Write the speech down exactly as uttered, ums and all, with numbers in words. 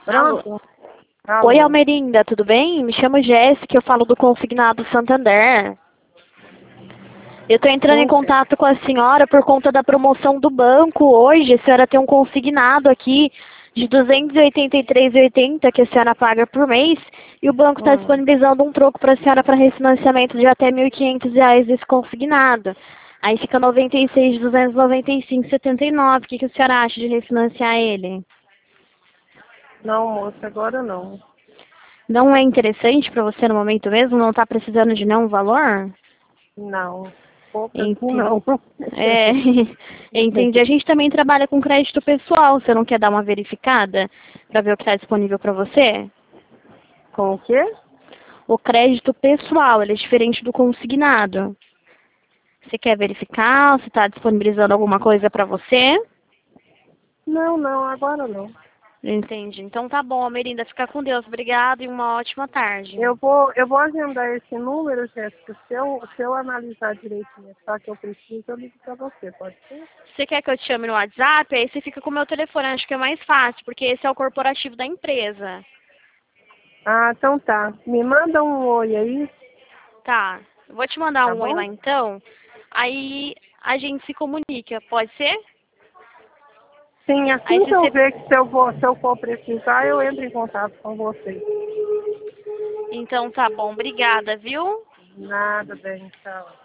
Alô? Pronto? Alô? Oi, Almerinda, tudo bem? Me chamo Jéssica, eu falo do Consignado Santander. Eu estou entrando em Sim, sim. contato com a senhora por conta da promoção do banco hoje. A senhora tem um consignado aqui de duzentos e oitenta e três reais e oitenta centavos que a senhora paga por mês e o banco está Hum. disponibilizando um troco para a senhora para refinanciamento de até mil e quinhentos reais desse consignado. Aí fica noventa e seis mil duzentos e noventa e cinco reais e setenta e nove centavos. O que, que a senhora acha de refinanciar ele? Não, moça, agora não. Não é interessante para você no momento mesmo? Não está precisando de nenhum valor? Não. Pouco assim Entendi. não. É, entendi. A gente também trabalha com crédito pessoal. Você não quer dar uma verificada para ver o que está disponível para você? Com o quê? O crédito pessoal, ele é diferente do consignado. Você quer verificar se está disponibilizando alguma coisa para você? Não, não, agora não. Entendi. Então tá bom, Merinda. Fica com Deus. Obrigada e uma ótima tarde. Eu vou, eu vou agendar esse número, Jéssica. Se eu, se eu analisar direitinho só que eu preciso, eu ligo pra você, pode ser? Você quer que eu te chame no WhatsApp? Aí você fica com o meu telefone. Acho que é mais fácil, porque esse é o corporativo da empresa. Ah, então tá. Me manda um oi aí, Tá. Eu vou te mandar tá um oi bom? lá então. Aí a gente se comunica, pode ser? Sim, Aí assim se que eu você... ver que se eu, vou, se eu for precisar, eu entro em contato com você. Então tá bom. Obrigada, viu? Nada, bem, tchau.